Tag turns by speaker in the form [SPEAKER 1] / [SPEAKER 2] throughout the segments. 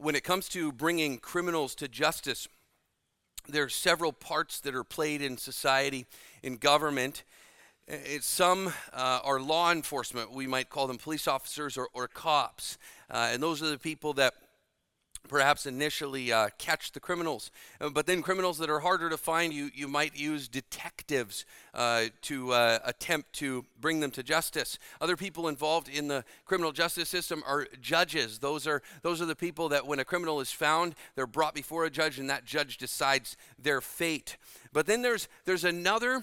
[SPEAKER 1] When it comes to bringing criminals to justice, there are several parts that are played in society, in government. Some are law enforcement. We might call them police officers or cops. And those are the people that perhaps initially catch the criminals. But then criminals that are harder to find, you might use detectives to attempt to bring them to justice. Other people involved in the criminal justice system are judges. Those are the people that when a criminal is found, they're brought before a judge, and that judge decides their fate. But then there's another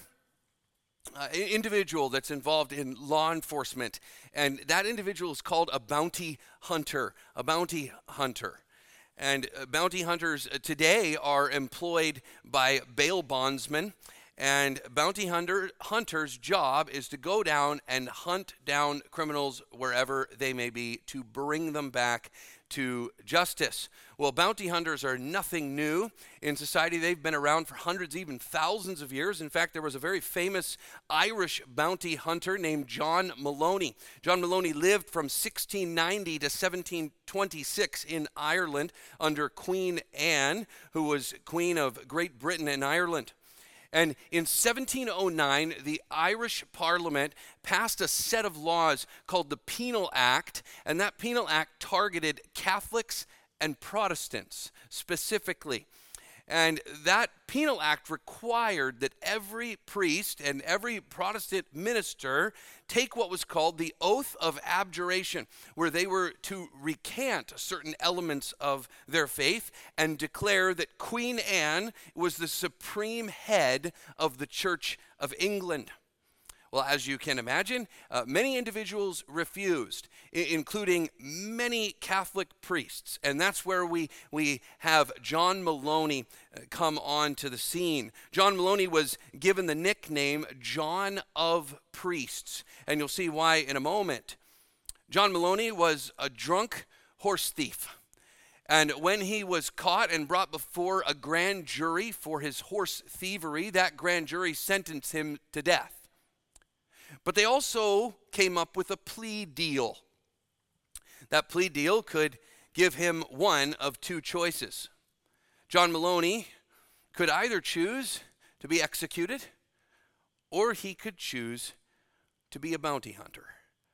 [SPEAKER 1] individual that's involved in law enforcement, and that individual is called a bounty hunter. A bounty hunter. And bounty hunters today are employed by bail bondsmen, and bounty hunters' job is to go down and hunt down criminals wherever they may be to bring them back to justice. Well, bounty hunters are nothing new in society. They've been around for hundreds, even thousands of years. In fact, there was a very famous Irish bounty hunter named John Maloney. John Maloney lived from 1690 to 1726 in Ireland under Queen Anne, who was Queen of Great Britain and Ireland. And in 1709, the Irish Parliament passed a set of laws called the Penal Act, and that Penal Act targeted Catholics and Protestants specifically. And that Penal Act required that every priest and every Protestant minister take what was called the Oath of Abjuration, where they were to recant certain elements of their faith and declare that Queen Anne was the supreme head of the Church of England. Well, as you can imagine, many individuals refused, including many Catholic priests. And that's where we have John Maloney come on to the scene. John Maloney was given the nickname John of Priests. And you'll see why in a moment. John Maloney was a drunk horse thief. And when he was caught and brought before a grand jury for his horse thievery, that grand jury sentenced him to death. But they also came up with a plea deal. That plea deal could give him one of two choices. John Maloney could either choose to be executed, or he could choose to be a bounty hunter.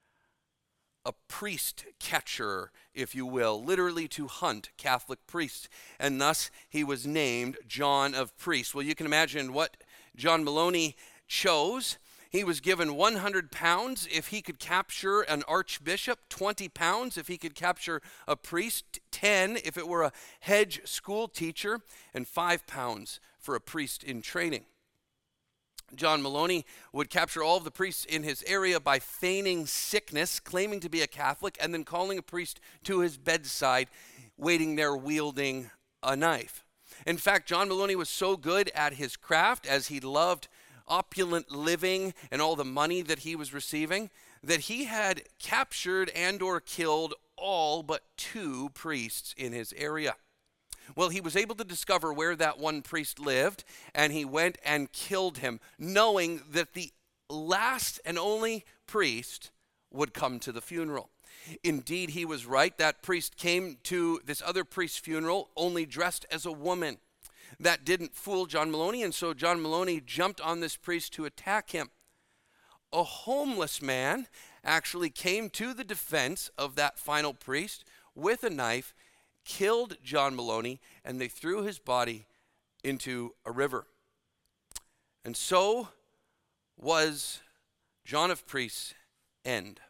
[SPEAKER 1] A priest catcher, if you will, literally to hunt Catholic priests. And thus he was named John of Priests. Well, you can imagine what John Maloney chose. He was given 100 pounds if he could capture an archbishop, 20 pounds if he could capture a priest, 10 if it were a hedge school teacher, and 5 pounds for a priest in training. John Maloney would capture all of the priests in his area by feigning sickness, claiming to be a Catholic, and then calling a priest to his bedside, waiting there wielding a knife. In fact, John Maloney was so good at his craft, as he loved opulent living and all the money that he was receiving, that he had captured and or killed all but 2 priests in his area. Well, he was able to discover where that one priest lived, and he went and killed him, knowing that the last and only priest would come to the funeral. Indeed, he was right. That priest came to this other priest's funeral only dressed as a woman. That didn't fool John Maloney, and so John Maloney jumped on this priest to attack him. A homeless man actually came to the defense of that final priest with a knife, killed John Maloney, and they threw his body into a river. And so was John of Priests' end.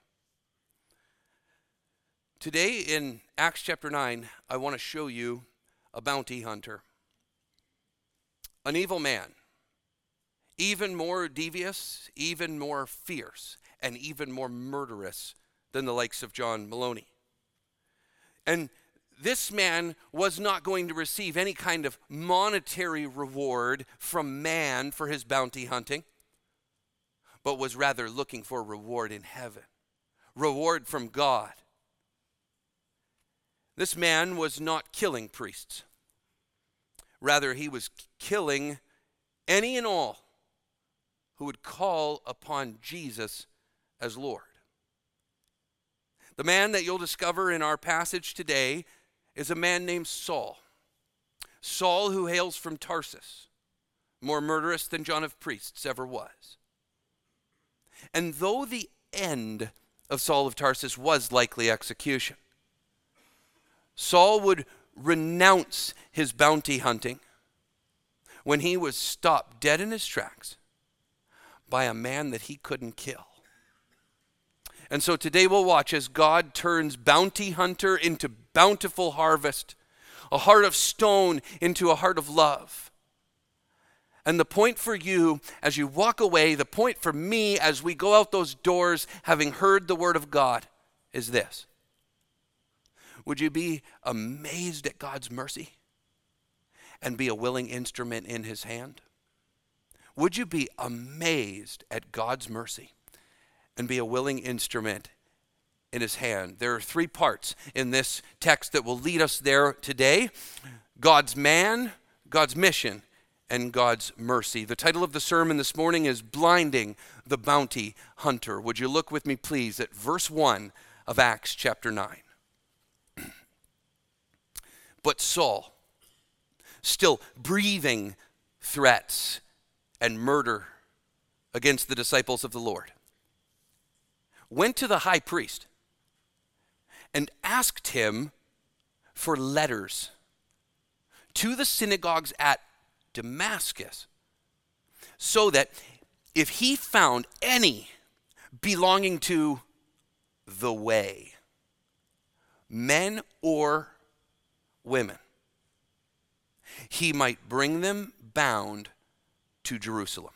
[SPEAKER 1] Today in Acts chapter 9, I want to show you a bounty hunter. An evil man, even more devious, even more fierce, and even more murderous than the likes of John Maloney. And this man was not going to receive any kind of monetary reward from man for his bounty hunting, but was rather looking for reward in heaven, reward from God. This man was not killing priests. Rather, he was killing any and all who would call upon Jesus as Lord. The man that you'll discover in our passage today is a man named Saul. Saul, who hails from Tarsus, more murderous than John of Priests ever was. And though the end of Saul of Tarsus was likely execution, Saul would renounce his bounty hunting when he was stopped dead in his tracks by a man that he couldn't kill. And so today we'll watch as God turns bounty hunter into bountiful harvest, a heart of stone into a heart of love. And the point for you as you walk away, the point for me as we go out those doors having heard the word of God is this. Would you be amazed at God's mercy and be a willing instrument in his hand? Would you be amazed at God's mercy and be a willing instrument in his hand? There are three parts in this text that will lead us there today. God's man, God's mission, and God's mercy. The title of the sermon this morning is Blinding the Bounty Hunter. Would you look with me, please, at verse 1 of Acts chapter 9. But Saul, still breathing threats and murder against the disciples of the Lord, went to the high priest and asked him for letters to the synagogues at Damascus, so that if he found any belonging to the way, men or women, he might bring them bound to Jerusalem.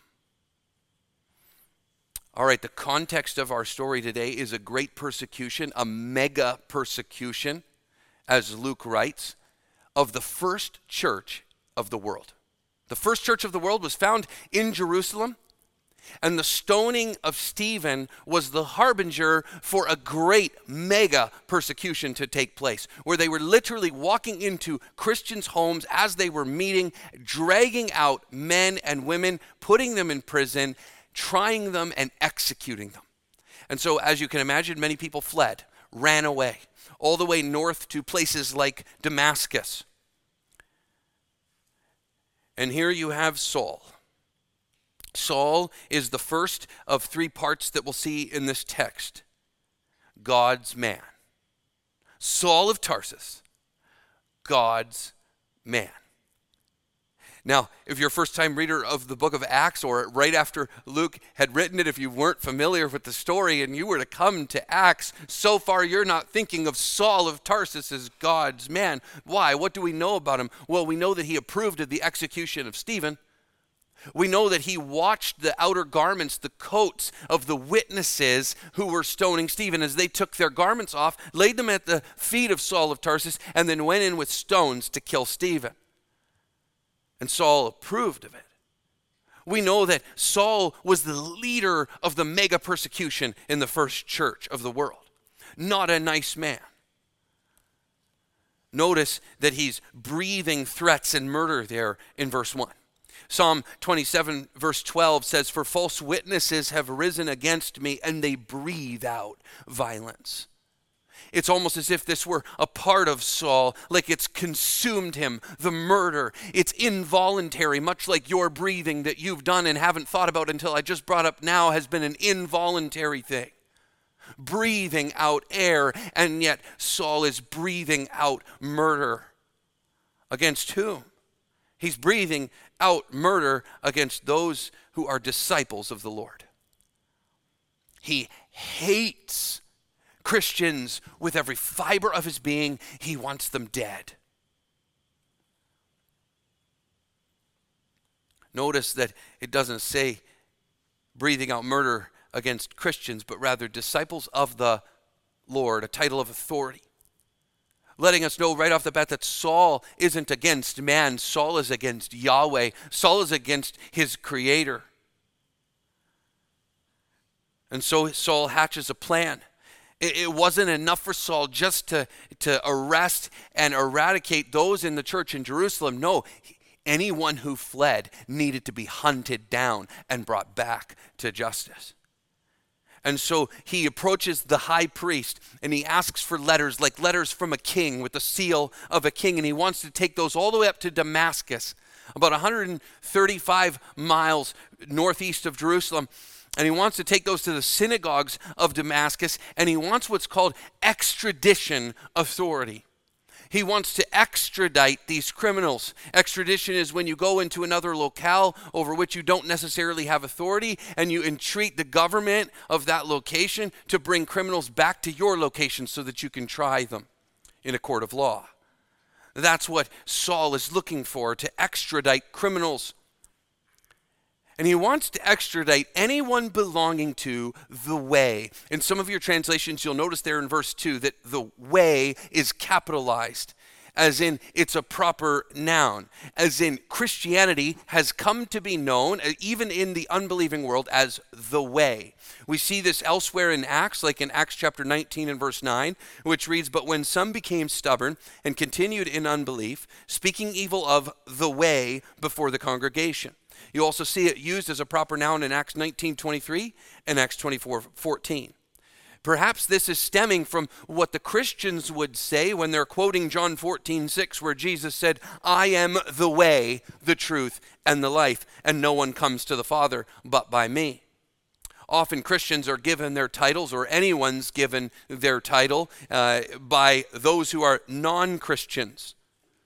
[SPEAKER 1] All right, the context of our story today is a great persecution, a mega persecution, as Luke writes, of the first church of the world. The first church of the world was found in Jerusalem, and the stoning of Stephen was the harbinger for a great mega persecution to take place, where they were literally walking into Christians' homes as they were meeting, dragging out men and women, putting them in prison, trying them and executing them. And so, as you can imagine, many people fled, ran away, all the way north to places like Damascus. And here you have Saul. Saul is the first of three parts that we'll see in this text. God's man. Saul of Tarsus, God's man. Now, if you're a first-time reader of the book of Acts, or right after Luke had written it, if you weren't familiar with the story and you were to come to Acts, so far you're not thinking of Saul of Tarsus as God's man. Why? What do we know about him? Well, we know that he approved of the execution of Stephen. We know that he watched the outer garments, the coats of the witnesses who were stoning Stephen as they took their garments off, laid them at the feet of Saul of Tarsus, and then went in with stones to kill Stephen. And Saul approved of it. We know that Saul was the leader of the mega persecution in the first church of the world. Not a nice man. Notice that he's breathing threats and murder there in verse 1. Psalm 27 verse 12 says, "For false witnesses have risen against me, and they breathe out violence." It's almost as if this were a part of Saul, like it's consumed him, the murder. It's involuntary, much like your breathing that you've done and haven't thought about until I just brought up now has been an involuntary thing. Breathing out air, and yet Saul is breathing out murder. Against whom? He's breathing out murder against those who are disciples of the Lord. He hates Christians with every fiber of his being. He wants them dead. Notice that it doesn't say breathing out murder against Christians, but rather disciples of the Lord, a title of authority. Letting us know right off the bat that Saul isn't against man. Saul is against Yahweh. Saul is against his creator. And so Saul hatches a plan. It wasn't enough for Saul just to arrest and eradicate those in the church in Jerusalem. No, anyone who fled needed to be hunted down and brought back to justice. And so he approaches the high priest and he asks for letters, like letters from a king with the seal of a king. And he wants to take those all the way up to Damascus, about 135 miles northeast of Jerusalem. And he wants to take those to the synagogues of Damascus. And he wants what's called extradition authority. He wants to extradite these criminals. Extradition is when you go into another locale over which you don't necessarily have authority, and you entreat the government of that location to bring criminals back to your location so that you can try them in a court of law. That's what Saul is looking for, to extradite criminals. And he wants to extradite anyone belonging to the way. In some of your translations, you'll notice there in verse 2 that the way is capitalized, as in it's a proper noun, as in Christianity has come to be known, even in the unbelieving world, as the way. We see this elsewhere in Acts, like in Acts chapter 19 and verse 9, which reads, "But when some became stubborn and continued in unbelief, speaking evil of the way before the congregation." You also see it used as a proper noun in Acts 19:23 and Acts 24:14. Perhaps this is stemming from what the Christians would say when they're quoting John 14:6, where Jesus said, "I am the way, the truth, and the life, and no one comes to the Father but by me." Often Christians are given their titles, or anyone's given their title, by those who are non-Christians.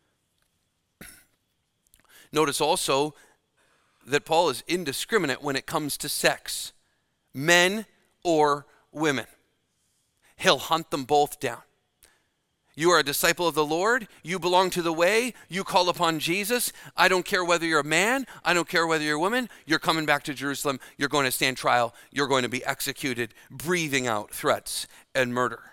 [SPEAKER 1] Notice also that Paul is indiscriminate when it comes to sex, men or women. He'll hunt them both down. You are a disciple of the Lord. You belong to the way. You call upon Jesus. I don't care whether you're a man. I don't care whether you're a woman. You're coming back to Jerusalem. You're going to stand trial. You're going to be executed, breathing out threats and murder.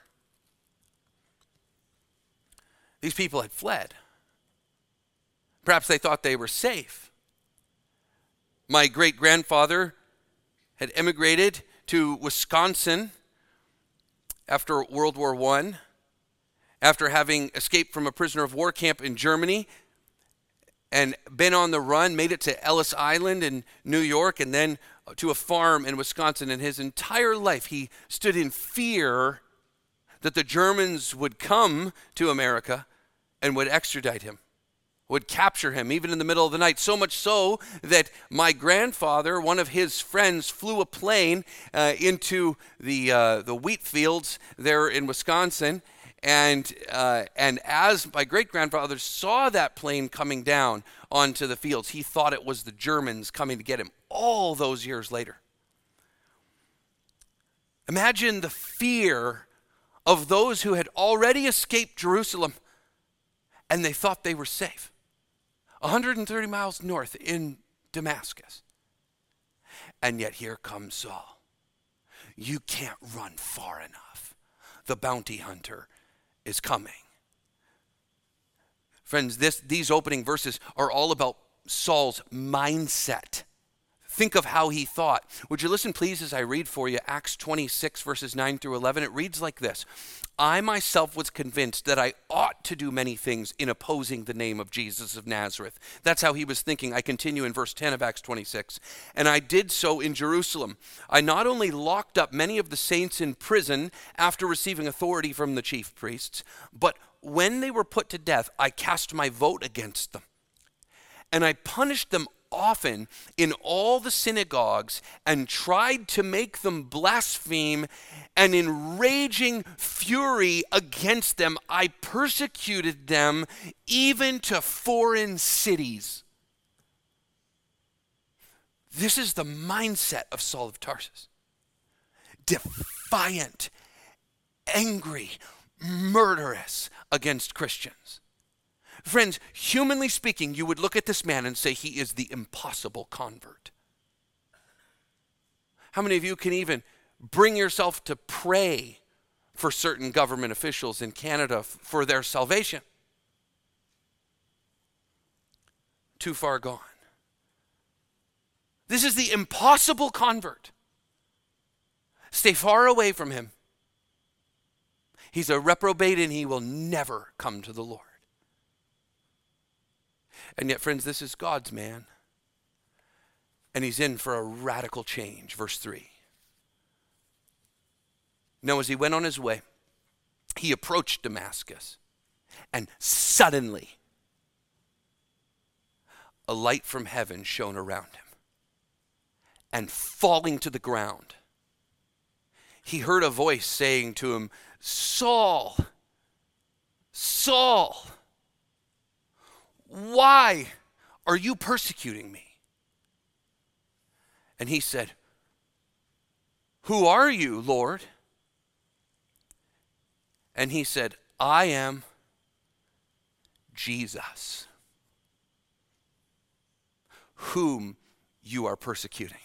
[SPEAKER 1] These people had fled. Perhaps they thought they were safe. My great-grandfather had emigrated to Wisconsin after World War I, after having escaped from a prisoner of war camp in Germany and been on the run, made it to Ellis Island in New York, and then to a farm in Wisconsin. And his entire life, he stood in fear that the Germans would come to America and would extradite him, would capture him, even in the middle of the night. So much so that my grandfather, one of his friends, flew a plane into the wheat fields there in Wisconsin. And as my great-grandfather saw that plane coming down onto the fields, he thought it was the Germans coming to get him all those years later. Imagine the fear of those who had already escaped Jerusalem and they thought they were safe. 130 miles north in Damascus. And yet here comes Saul. You can't run far enough. The bounty hunter is coming. Friends, these opening verses are all about Saul's mindset. Think of how he thought. Would you listen, please, as I read for you Acts 26, verses 9 through 11. It reads like this. I myself was convinced that I ought to do many things in opposing the name of Jesus of Nazareth. That's how he was thinking. I continue in verse 10 of Acts 26. And I did so in Jerusalem. I not only locked up many of the saints in prison after receiving authority from the chief priests, but when they were put to death, I cast my vote against them. And I punished them often in all the synagogues and tried to make them blaspheme, and in raging fury against them, I persecuted them even to foreign cities. This is the mindset of Saul of Tarsus. Defiant, angry, murderous against Christians. Friends, humanly speaking, you would look at this man and say he is the impossible convert. How many of you can even bring yourself to pray for certain government officials in Canada for their salvation? Too far gone. This is the impossible convert. Stay far away from him. He's a reprobate and he will never come to the Lord. And yet, friends, this is God's man. And he's in for a radical change. Verse 3. Now, as he went on his way, he approached Damascus, and suddenly a light from heaven shone around him. And falling to the ground, he heard a voice saying to him, "Saul, Saul, why are you persecuting me?" And he said, "Who are you, Lord?" And he said, "I am Jesus, whom you are persecuting.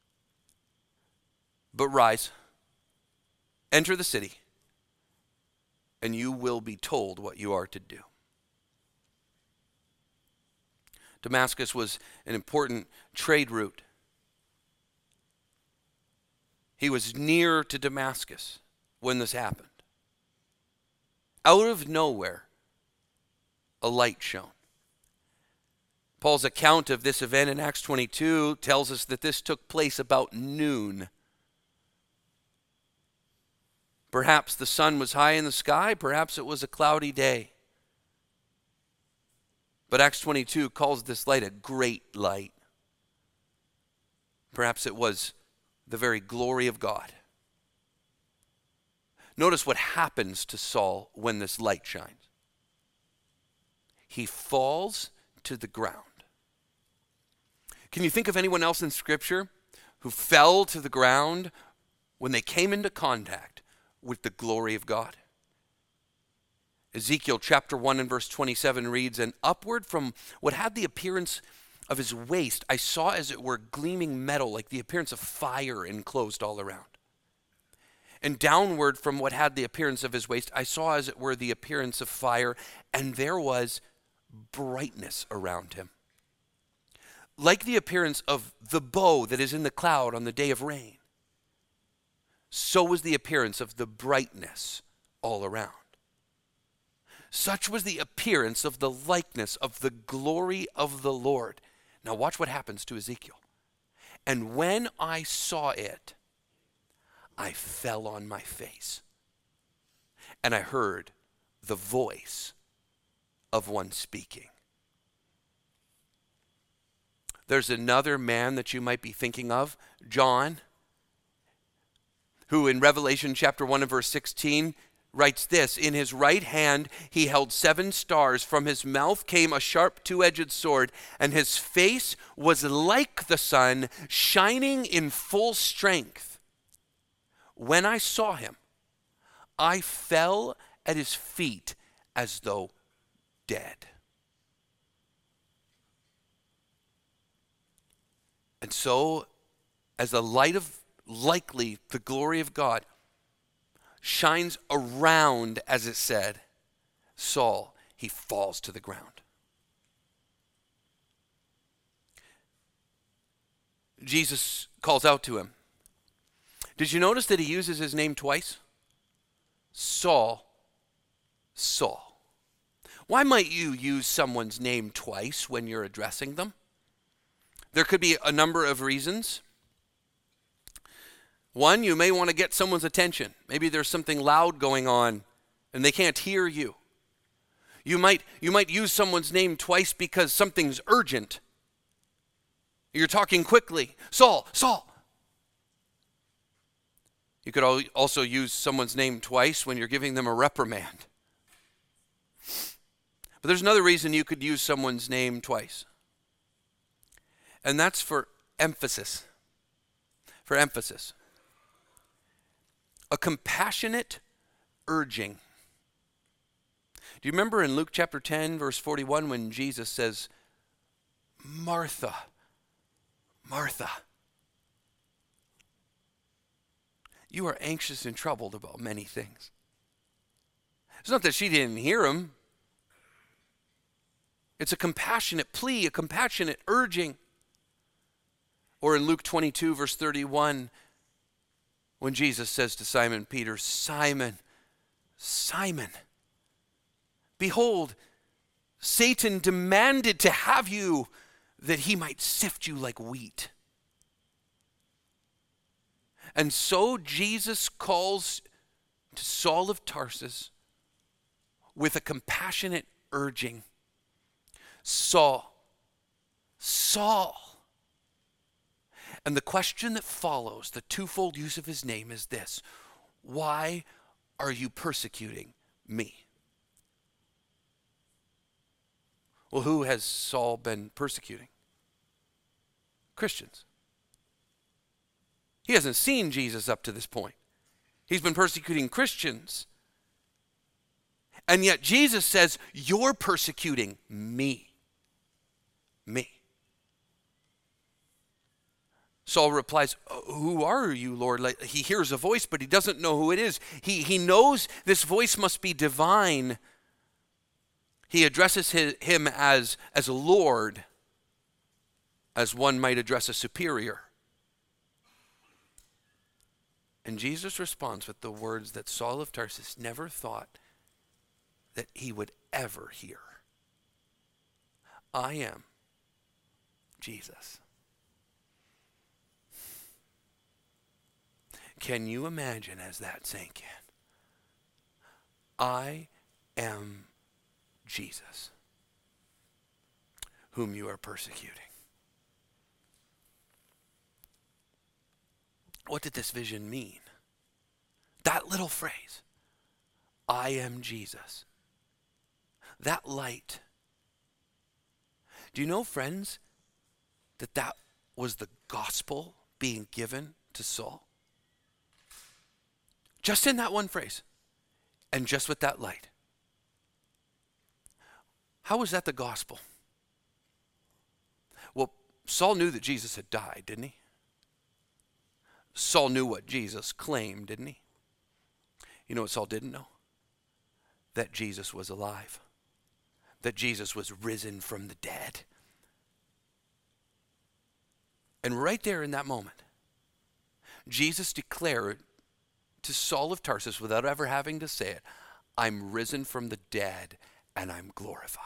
[SPEAKER 1] But rise, enter the city, and you will be told what you are to do." Damascus was an important trade route. He was near to Damascus when this happened. Out of nowhere, a light shone. Paul's account of this event in Acts 22 tells us that this took place about noon. Perhaps the sun was high in the sky, perhaps it was a cloudy day. But Acts 22 calls this light a great light. Perhaps it was the very glory of God. Notice what happens to Saul when this light shines. He falls to the ground. Can you think of anyone else in Scripture who fell to the ground when they came into contact with the glory of God? Ezekiel chapter 1 and verse 27 reads, "And upward from what had the appearance of his waist, I saw as it were gleaming metal, like the appearance of fire enclosed all around. And downward from what had the appearance of his waist, I saw as it were the appearance of fire, and there was brightness around him, like the appearance of the bow that is in the cloud on the day of rain. So was the appearance of the brightness all around. Such was the appearance of the likeness of the glory of the Lord." Now watch what happens to Ezekiel. "And when I saw it, I fell on my face, and I heard the voice of one speaking." There's another man that you might be thinking of, John, who in Revelation chapter 1 and verse 16 writes this, "In his right hand he held 7 stars. From his mouth came a sharp two-edged sword, and his face was like the sun, shining in full strength. When I saw him, I fell at his feet as though dead." And so, as the light of likely the glory of God shines around, as it said, Saul, he falls to the ground. Jesus calls out to him. Did you notice that he uses his name twice? Saul, Saul. Why might you use someone's name twice when you're addressing them? There could be a number of reasons. One, you may want to get someone's attention. Maybe there's something loud going on and they can't hear you. You might use someone's name twice because something's urgent. You're talking quickly. Saul, Saul. You could also use someone's name twice when you're giving them a reprimand. But there's another reason you could use someone's name twice. And that's for emphasis. For emphasis. A compassionate urging. Do you remember in Luke chapter 10, verse 41, when Jesus says, "Martha, Martha, you are anxious and troubled about many things." It's not that she didn't hear him. It's a compassionate plea, a compassionate urging. Or in Luke 22, verse 31, when Jesus says to Simon Peter, "Simon, Simon, behold, Satan demanded to have you that he might sift you like wheat." And so Jesus calls to Saul of Tarsus with a compassionate urging, Saul, Saul. And the question that follows, the twofold use of his name, is this: why are you persecuting me? Well, who has Saul been persecuting? Christians. He hasn't seen Jesus up to this point. He's been persecuting Christians. And yet Jesus says, you're persecuting me. Me. Saul replies, who are you, Lord? Like, he hears a voice, but he doesn't know who it is. He knows this voice must be divine. He addresses him as a Lord, as one might address a superior. And Jesus responds with the words that Saul of Tarsus never thought that he would ever hear. I am Jesus. Can you imagine as that sank in? I am Jesus, whom you are persecuting. What did this vision mean? That little phrase, I am Jesus. That light. Do you know, friends, that was the gospel being given to Saul? Just in that one phrase, and just with that light. How was that the gospel? Well, Saul knew that Jesus had died, didn't he? Saul knew what Jesus claimed, didn't he? You know what Saul didn't know? That Jesus was alive. That Jesus was risen from the dead. And right there in that moment, Jesus declared to Saul of Tarsus, without ever having to say it, I'm risen from the dead and I'm glorified.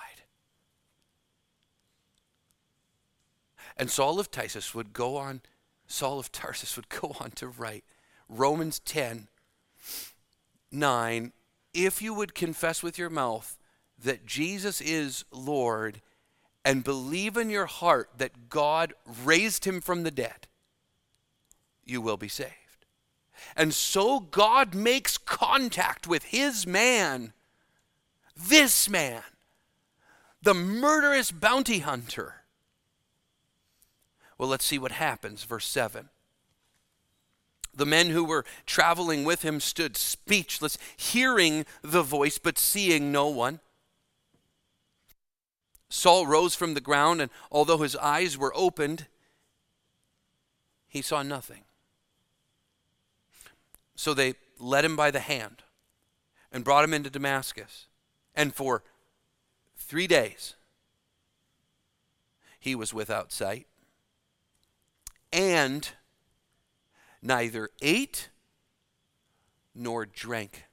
[SPEAKER 1] And Saul of Tarsus would go on to write Romans 10:9, if you would confess with your mouth that Jesus is Lord and believe in your heart that God raised him from the dead, you will be saved. And so God makes contact with his man, this man, the murderous bounty hunter. Well, let's see what happens. Verse 7. The men who were traveling with him stood speechless, hearing the voice, but seeing no one. Saul rose from the ground, and although his eyes were opened, he saw nothing. So they led him by the hand and brought him into Damascus. And for 3 days, he was without sight and neither ate nor drank.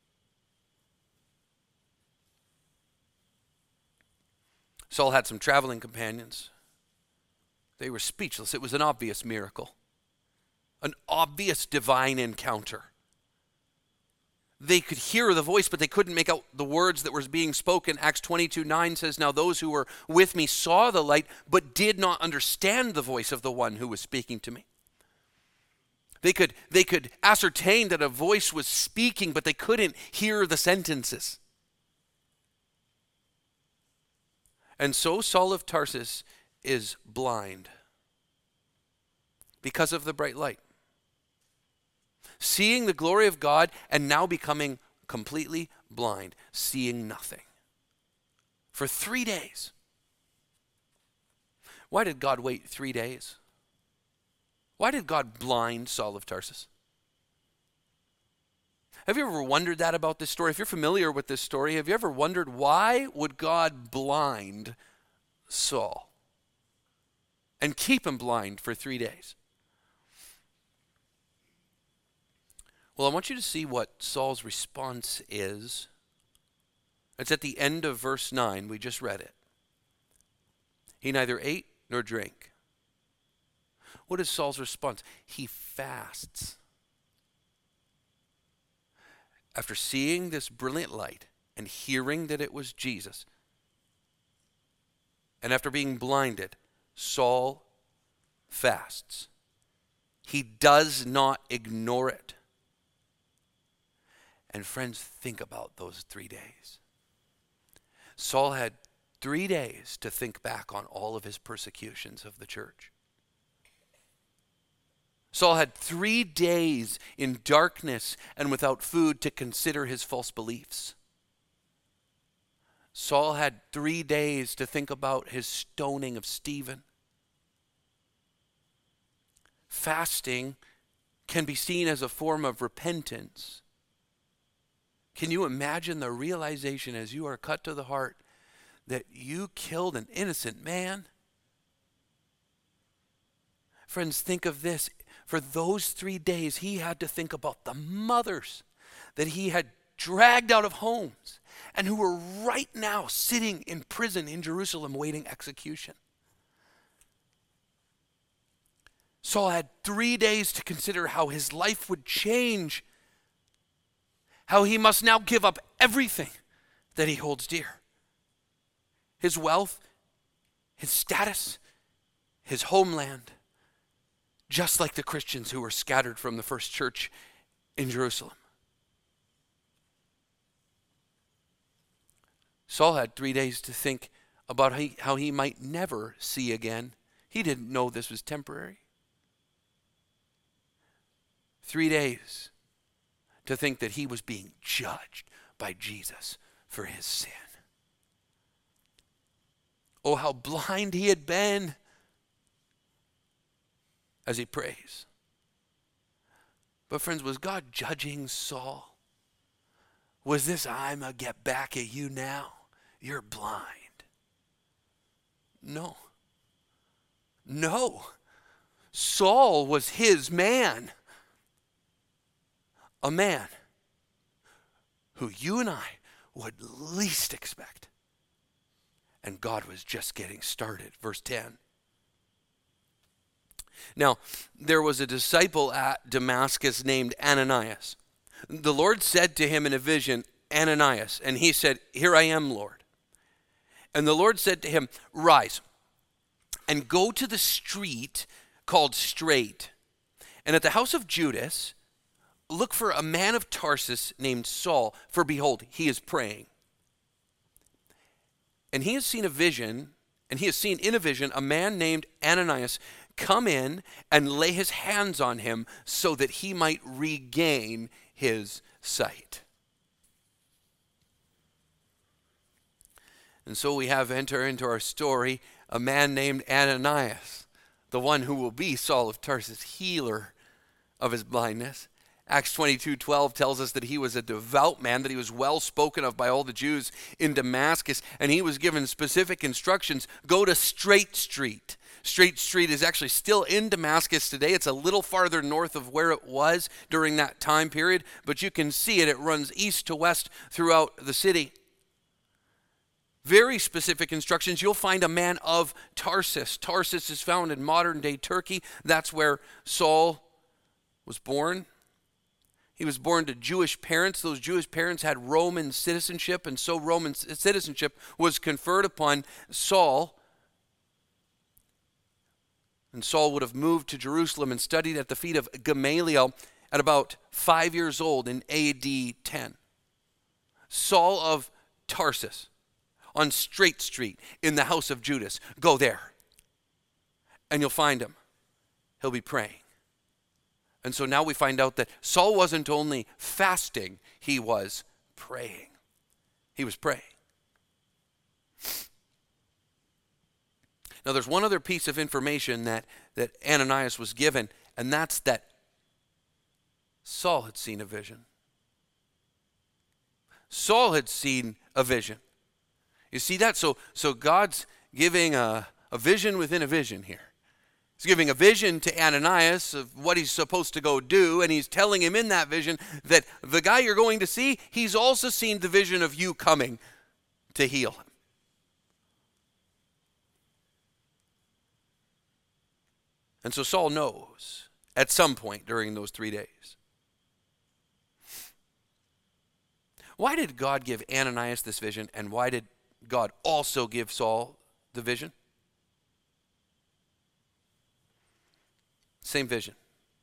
[SPEAKER 1] Saul had some traveling companions. They were speechless. It was an obvious miracle, an obvious divine encounter. They could hear the voice, but they couldn't make out the words that were being spoken. Acts 22:9 says, now those who were with me saw the light, but did not understand the voice of the one who was speaking to me. They could ascertain that a voice was speaking, but they couldn't hear the sentences. And so Saul of Tarsus is blind because of the bright light, seeing the glory of God and now becoming completely blind, seeing nothing for 3 days. Why did God wait 3 days? Why did God blind Saul of Tarsus? Have you ever wondered that about this story? If you're familiar with this story, have you ever wondered why would God blind Saul and keep him blind for 3 days? Well, I want you to see what Saul's response is. It's at the end of verse 9. We just read it. He neither ate nor drank. What is Saul's response? He fasts. after seeing this brilliant light and hearing that it was Jesus, and after being blinded, Saul fasts. He does not ignore it. And friends, think about those 3 days. Saul had 3 days to think back on all of his persecutions of the church. Saul had 3 days in darkness and without food to consider his false beliefs. Saul had 3 days to think about his stoning of Stephen. Fasting can be seen as a form of repentance. Can you imagine the realization as you are cut to the heart that you killed an innocent man? Friends, think of this. For those 3 days, he had to think about the mothers that he had dragged out of homes and who were right now sitting in prison in Jerusalem waiting execution. Saul had 3 days to consider how his life would change, how he must now give up everything that he holds dear. His wealth, his status, his homeland, just like the Christians who were scattered from the first church in Jerusalem. Saul had 3 days to think about how he might never see again. He didn't know this was temporary. 3 days to think that he was being judged by Jesus for his sin. Oh, how blind he had been as he prays. But friends, was God judging Saul? Was this, I'm going to get back at you now? You're blind. No. No. Saul was his man. A man who you and I would least expect. And God was just getting started. Verse 10. Now, there was a disciple at Damascus named Ananias. The Lord said to him in a vision, Ananias, and he said, Here I am, Lord. And the Lord said to him, Rise and go to the street called Straight, and at the house of Judas, look for a man of Tarsus named Saul, for behold, he is praying. And he has seen a vision, and he has seen in a vision a man named Ananias come in and lay his hands on him so that he might regain his sight. And so we have enter into our story a man named Ananias, the one who will be Saul of Tarsus, healer of his blindness. Acts 22:12 tells us that he was a devout man, that he was well spoken of by all the Jews in Damascus, and he was given specific instructions, go to Straight Street. Straight Street is actually still in Damascus today. It's a little farther north of where it was during that time period, but you can see it. It runs east to west throughout the city. Very specific instructions. You'll find a man of Tarsus. Tarsus is found in modern-day Turkey. That's where Saul was born. He was born to Jewish parents. Those Jewish parents had Roman citizenship, and so Roman citizenship was conferred upon Saul. And Saul would have moved to Jerusalem and studied at the feet of Gamaliel at about 5 years old in AD 10. Saul of Tarsus on Straight Street in the house of Judas. Go there and you'll find him. He'll be praying. And so now we find out that Saul wasn't only fasting, he was praying. He was praying. Now there's one other piece of information that Ananias was given, and that's that Saul had seen a vision. Saul had seen a vision. You see that? So God's giving a vision within a vision here. He's giving a vision to Ananias of what he's supposed to go do, and he's telling him in that vision that the guy you're going to see, he's also seen the vision of you coming to heal him. And so Saul knows at some point during those 3 days. Why did God give Ananias this vision, and why did God also give Saul the vision? Same vision.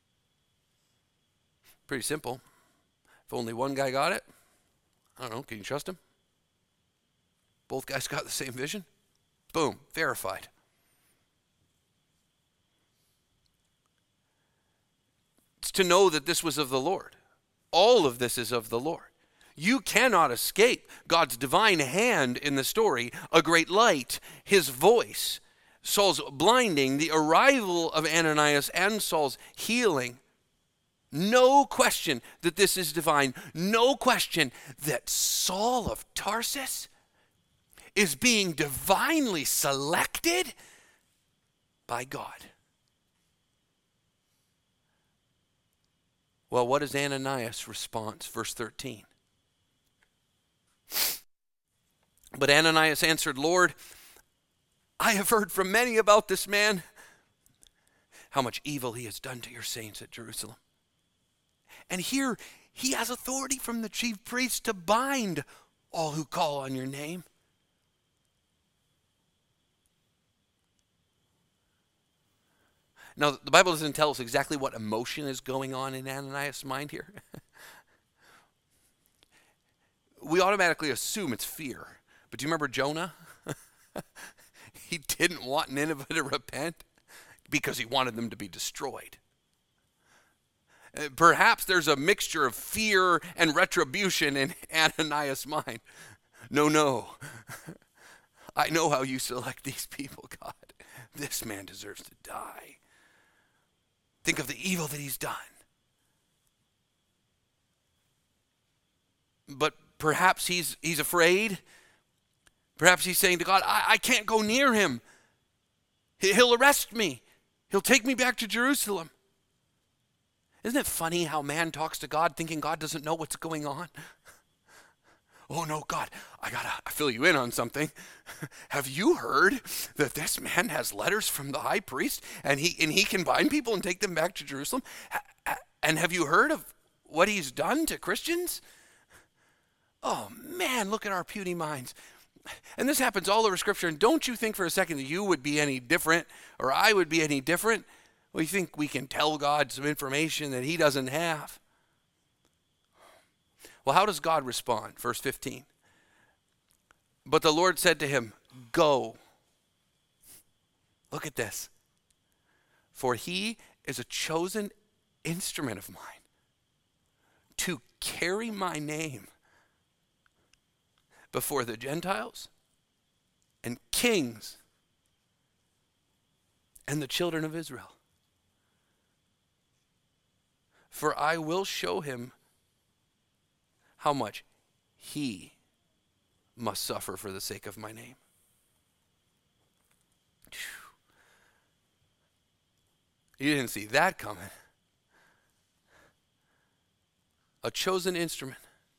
[SPEAKER 1] Pretty simple. If only one guy got it, I don't know, can you trust him? Both guys got the same vision? Boom, verified. It's to know that this was of the Lord. All of this is of the Lord. You cannot escape God's divine hand in the story, a great light, his voice, Saul's blinding, the arrival of Ananias and Saul's healing. No question that this is divine. No question that Saul of Tarsus is being divinely selected by God. Well, what is Ananias' response? Verse 13. But Ananias answered, Lord, I have heard from many about this man, how much evil he has done to your saints at Jerusalem. And here he has authority from the chief priests to bind all who call on your name. Now, the Bible doesn't tell us exactly what emotion is going on in Ananias' mind here. We automatically assume it's fear. But do you remember Jonah? He didn't want Nineveh to repent because he wanted them to be destroyed. Perhaps there's a mixture of fear and retribution in Ananias' mind. No. I know how you select these people, God. This man deserves to die. Think of the evil that he's done. But perhaps he's afraid. Perhaps he's saying to God, I can't go near him. He'll arrest me. He'll take me back to Jerusalem. Isn't it funny how man talks to God thinking God doesn't know what's going on? Oh no, God, I gotta fill you in on something. Have you heard that this man has letters from the high priest and he can bind people and take them back to Jerusalem? And have you heard of what he's done to Christians? Oh man, look at our puny minds. And this happens all over Scripture. And don't you think for a second that you would be any different or I would be any different? We think we can tell God some information that he doesn't have. Well, how does God respond? Verse 15. But the Lord said to him, go. Look at this. For he is a chosen instrument of mine to carry my name before the Gentiles and kings and the children of Israel. For I will show him how much he must suffer for the sake of my name. You didn't see that coming. A chosen instrument.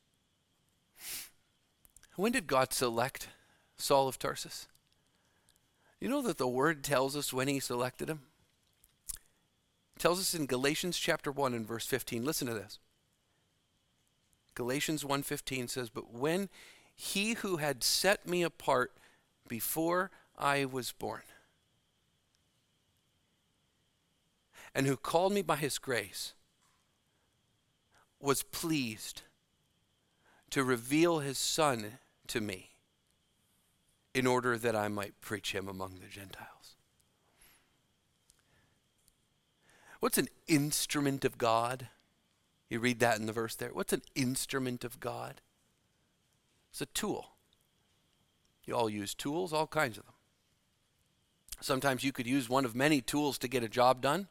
[SPEAKER 1] When did God select Saul of Tarsus? You know that the word tells us when he selected him? It tells us in Galatians chapter 1 and verse 15. Listen to this. Galatians 1:15 says, but when he who had set me apart before I was born, and who called me by his grace, was pleased to reveal his Son to me in order that I might preach him among the Gentiles. What's an instrument of God? You read that in the verse there. What's an instrument of God? It's a tool. You all use tools, all kinds of them. Sometimes you could use one of many tools to get a job done.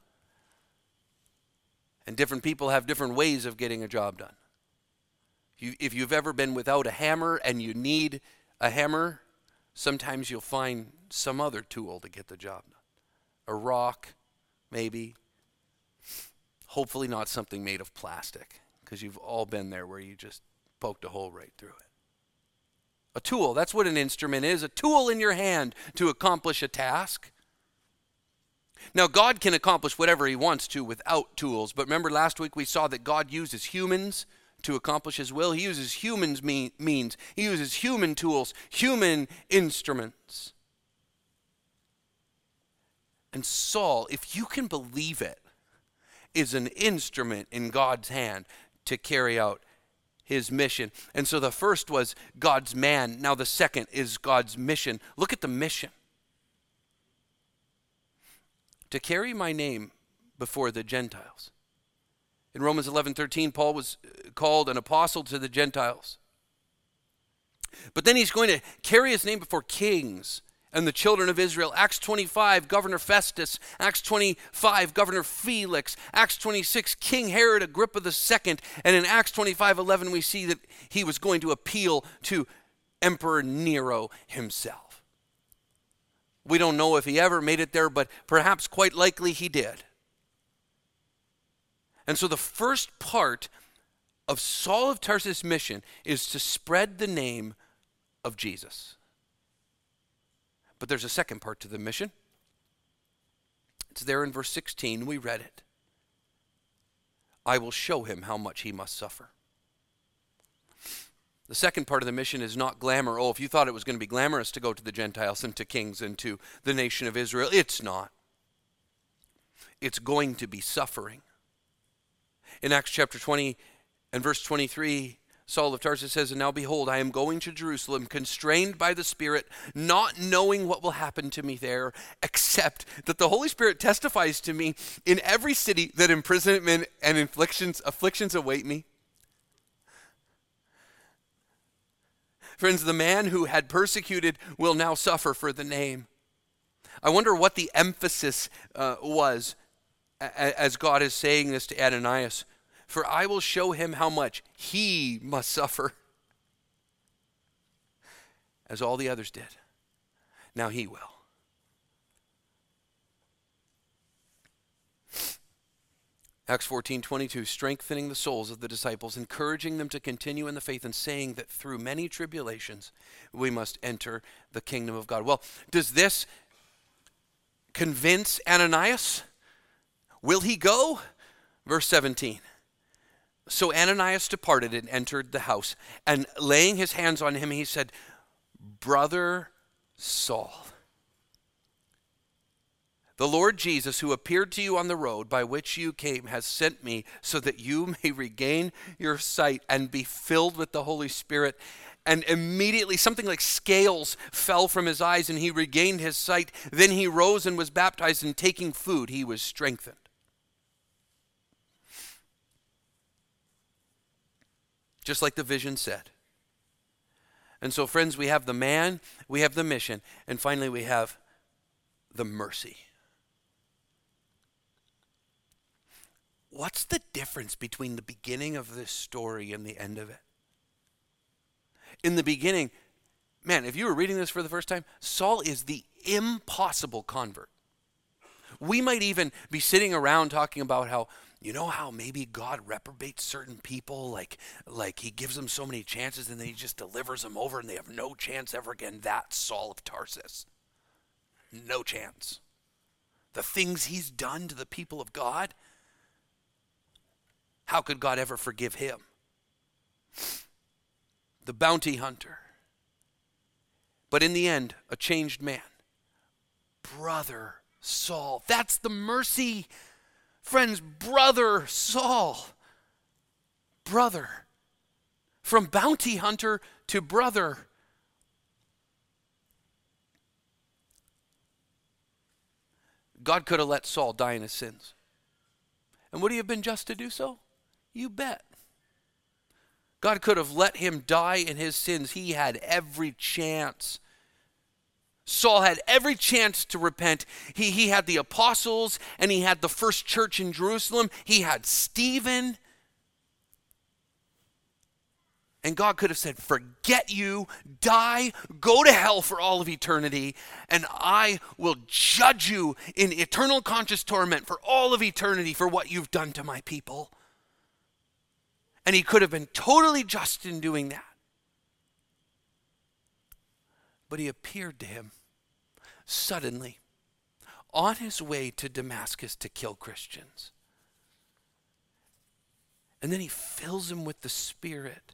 [SPEAKER 1] And different people have different ways of getting a job done. If you've ever been without a hammer and you need a hammer, sometimes you'll find some other tool to get the job done. A rock, maybe. Hopefully not something made of plastic, because you've all been there where you just poked a hole right through it. A tool, that's what an instrument is, a tool in your hand to accomplish a task. Now, God can accomplish whatever he wants to without tools, but remember last week we saw that God uses humans to accomplish his will. He uses humans means. He uses human tools, human instruments. And Saul, if you can believe it, is an instrument in God's hand to carry out his mission. And so the first was God's man. Now the second is God's mission. Look at the mission. To carry my name before the Gentiles. In Romans 11:13, Paul was called an apostle to the Gentiles. But then he's going to carry his name before kings and the children of Israel. Acts 25, Governor Festus. Acts 25, Governor Felix. Acts 26, King Herod Agrippa II. And in Acts 25:11, we see that he was going to appeal to Emperor Nero himself. We don't know if he ever made it there, but perhaps quite likely he did. And so the first part of Saul of Tarsus' mission is to spread the name of Jesus. But there's a second part to the mission. It's there in verse 16. We read it. I will show him how much he must suffer. The second part of the mission is not glamour. Oh, if you thought it was going to be glamorous to go to the Gentiles and to kings and to the nation of Israel, it's not. It's going to be suffering. In Acts chapter 20 and verse 23, Saul of Tarsus says, and now behold, I am going to Jerusalem, constrained by the Spirit, not knowing what will happen to me there, except that the Holy Spirit testifies to me in every city that imprisonment and afflictions await me. Friends, the man who had persecuted will now suffer for the name. I wonder what the emphasis was as God is saying this to Ananias. For I will show him how much he must suffer, as all the others did. Now he will. Acts 14:22, strengthening the souls of the disciples, encouraging them to continue in the faith, and saying that through many tribulations we must enter the kingdom of God. Well, does this convince Ananias? Will he go? Verse 17. So Ananias departed and entered the house, and laying his hands on him, he said, Brother Saul, the Lord Jesus, who appeared to you on the road by which you came, has sent me so that you may regain your sight and be filled with the Holy Spirit. And immediately something like scales fell from his eyes, and he regained his sight. Then he rose and was baptized, and taking food, he was strengthened. Just like the vision said. And so, friends, we have the man, we have the mission, and finally we have the mercy. What's the difference between the beginning of this story and the end of it? In the beginning, man, if you were reading this for the first time, Saul is the impossible convert. We might even be sitting around talking about how, you know how maybe God reprobates certain people, like he gives them so many chances and then he just delivers them over and they have no chance ever again. That's Saul of Tarsus. No chance. The things he's done to the people of God, how could God ever forgive him? The bounty hunter. But in the end, a changed man. Brother Saul. That's the mercy. Friends, brother Saul. Brother. From bounty hunter to brother. God could have let Saul die in his sins. And would he have been just to do so? You bet. God could have let him die in his sins. He had every chance. Saul had every chance to repent. He had the apostles, and he had the first church in Jerusalem. He had Stephen. And God could have said, forget you, die, go to hell for all of eternity, and I will judge you in eternal conscious torment for all of eternity for what you've done to my people. And he could have been totally just in doing that. But he appeared to him suddenly on his way to Damascus to kill Christians. And then he fills him with the Spirit.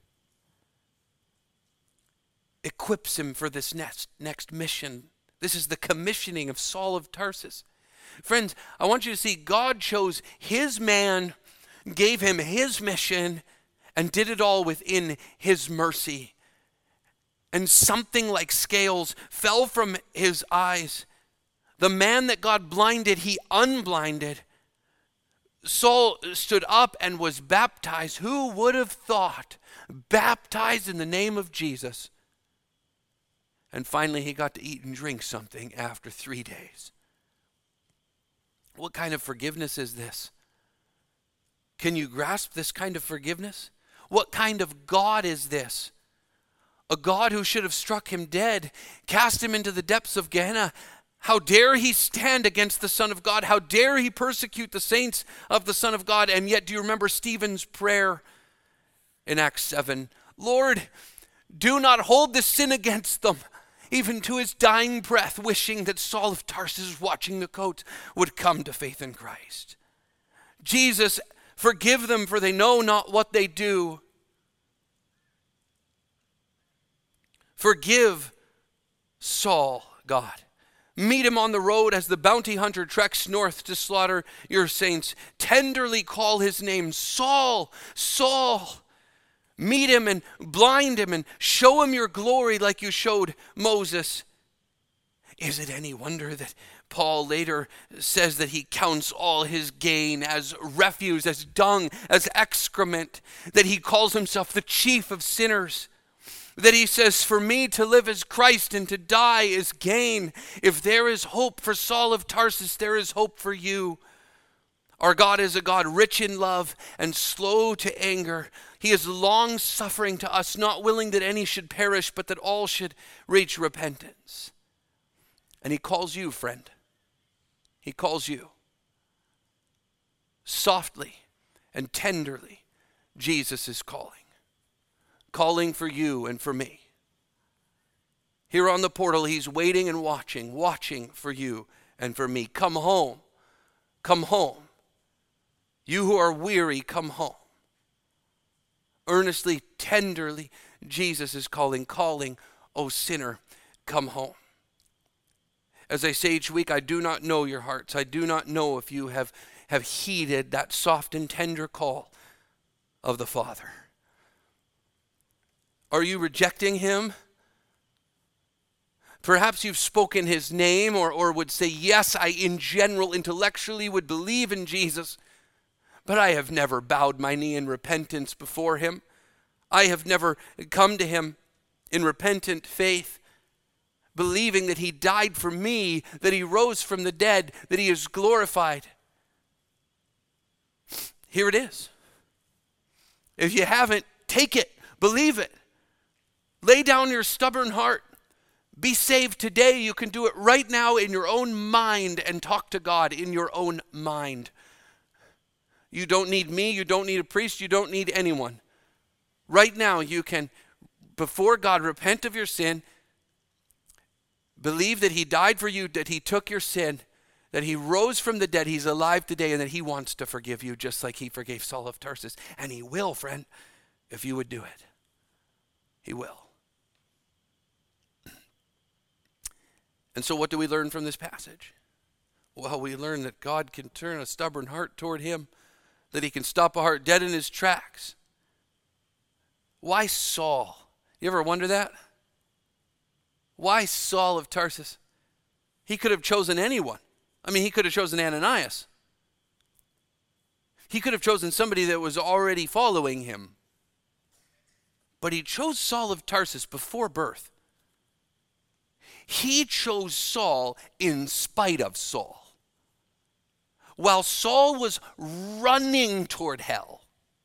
[SPEAKER 1] Equips him for this next mission. This is the commissioning of Saul of Tarsus. Friends, I want you to see God chose his man, gave him his mission, and did it all within his mercy. And something like scales fell from his eyes. The man that God blinded, he unblinded. Saul stood up and was baptized. Who would have thought? Baptized in the name of Jesus. And finally he got to eat and drink something after 3 days. What kind of forgiveness is this? Can you grasp this kind of forgiveness? What kind of God is this? A God who should have struck him dead, cast him into the depths of Gehenna. How dare he stand against the Son of God? How dare he persecute the saints of the Son of God? And yet, do you remember Stephen's prayer in Acts 7? Lord, do not hold this sin against them. Even to his dying breath, wishing that Saul of Tarsus, watching the coat, would come to faith in Christ. Jesus, forgive them, for they know not what they do. Forgive Saul, God. Meet him on the road as the bounty hunter treks north to slaughter your saints. Tenderly call his name, Saul, Saul. Meet him and blind him and show him your glory like you showed Moses. Is it any wonder that Paul later says that he counts all his gain as refuse, as dung, as excrement, that he calls himself the chief of sinners, that he says, for me to live is Christ and to die is gain. If there is hope for Saul of Tarsus, there is hope for you. Our God is a God rich in love and slow to anger. He is long-suffering to us, not willing that any should perish, but that all should reach repentance. And he calls you, friend. He calls you. Softly and tenderly, Jesus is calling for you and for me. Here on the portal, he's waiting and watching for you and for me. Come home. Come home. You who are weary, come home. Earnestly, tenderly, Jesus is calling, O sinner, come home. As I say each week, I do not know your hearts. I do not know if you have heeded that soft and tender call of the Father. Are you rejecting him? Perhaps you've spoken his name or would say, yes, I in general intellectually would believe in Jesus, but I have never bowed my knee in repentance before him. I have never come to him in repentant faith, believing that he died for me, that he rose from the dead, that he is glorified. Here it is. If you haven't, take it, believe it. Lay down your stubborn heart. Be saved today. You can do it right now in your own mind and talk to God in your own mind. You don't need me. You don't need a priest. You don't need anyone. Right now you can, before God, repent of your sin. Believe that he died for you, that he took your sin, that he rose from the dead, he's alive today, and that he wants to forgive you just like he forgave Saul of Tarsus. And he will, friend, if you would do it. He will. And so what do we learn from this passage? Well, we learn that God can turn a stubborn heart toward him, that he can stop a heart dead in his tracks. Why Saul? You ever wonder that? Why Saul of Tarsus? He could have chosen anyone. I mean, he could have chosen Ananias. He could have chosen somebody that was already following him. But he chose Saul of Tarsus before birth. He chose Saul in spite of Saul. While Saul was running toward hell.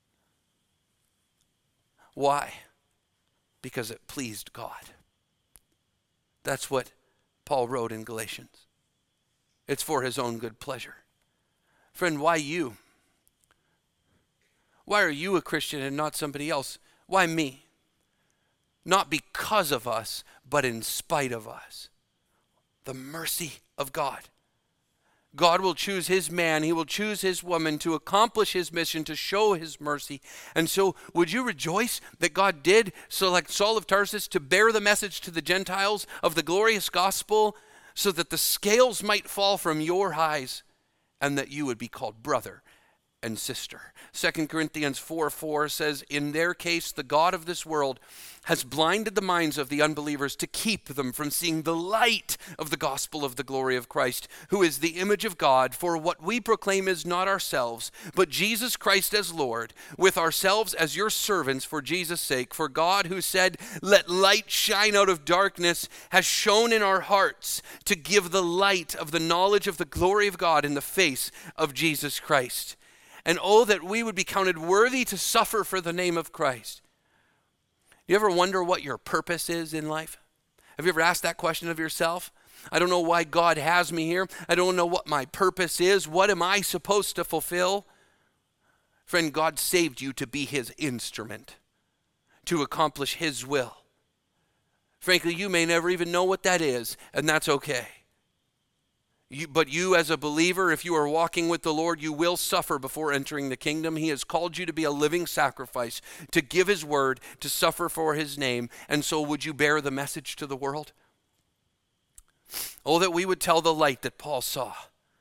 [SPEAKER 1] Why? Because it pleased God. That's what Paul wrote in Galatians. It's for his own good pleasure. Friend, why you? Why are you a Christian and not somebody else? Why me? Not because of us, but in spite of us. The mercy of God. God will choose his man, he will choose his woman to accomplish his mission, to show his mercy. And so would you rejoice that God did select Saul of Tarsus to bear the message to the Gentiles of the glorious gospel, so that the scales might fall from your eyes and that you would be called brother and sister. 2 Corinthians 4:4 says, in their case, the God of this world has blinded the minds of the unbelievers to keep them from seeing the light of the gospel of the glory of Christ, who is the image of God. For what we proclaim is not ourselves, but Jesus Christ as Lord, with ourselves as your servants for Jesus' sake. For God, who said, let light shine out of darkness, has shone in our hearts to give the light of the knowledge of the glory of God in the face of Jesus Christ. And oh, that we would be counted worthy to suffer for the name of Christ. You ever wonder what your purpose is in life? Have you ever asked that question of yourself? I don't know why God has me here. I don't know what my purpose is. What am I supposed to fulfill? Friend, God saved you to be his instrument, to accomplish his will. Frankly, you may never even know what that is, and that's okay. But you as a believer, if you are walking with the Lord, you will suffer before entering the kingdom. He has called you to be a living sacrifice, to give his word, to suffer for his name. And so would you bear the message to the world? Oh, that we would tell the light that Paul saw.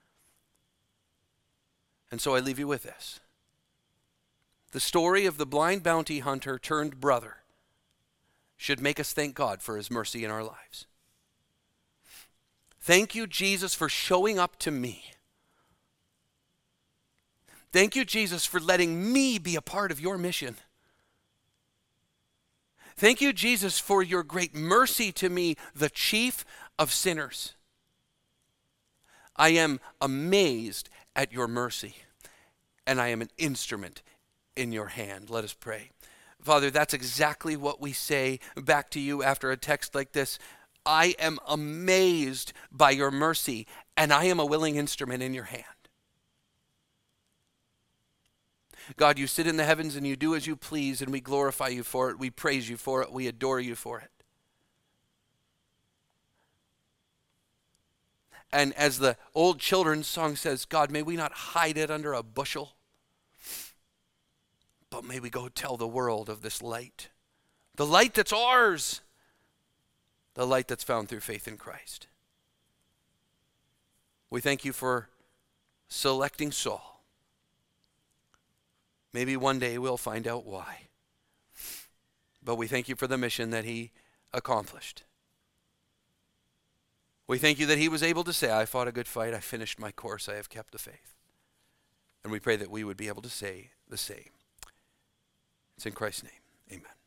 [SPEAKER 1] And so I leave you with this. The story of the blind bounty hunter turned brother should make us thank God for his mercy in our lives. Thank you, Jesus, for showing up to me. Thank you, Jesus, for letting me be a part of your mission. Thank you, Jesus, for your great mercy to me, the chief of sinners. I am amazed at your mercy, and I am an instrument in your hand. Let us pray. Father, that's exactly what we say back to you after a text like this. I am amazed by your mercy, and I am a willing instrument in your hand. God, you sit in the heavens and you do as you please, and we glorify you for it. We praise you for it. We adore you for it. And as the old children's song says, God, may we not hide it under a bushel, but may we go tell the world of this light. The light that's ours. The light that's found through faith in Christ. We thank you for selecting Saul. Maybe one day we'll find out why. But we thank you for the mission that he accomplished. We thank you that he was able to say, I fought a good fight, I finished my course, I have kept the faith. And we pray that we would be able to say the same. It's in Christ's name. Amen.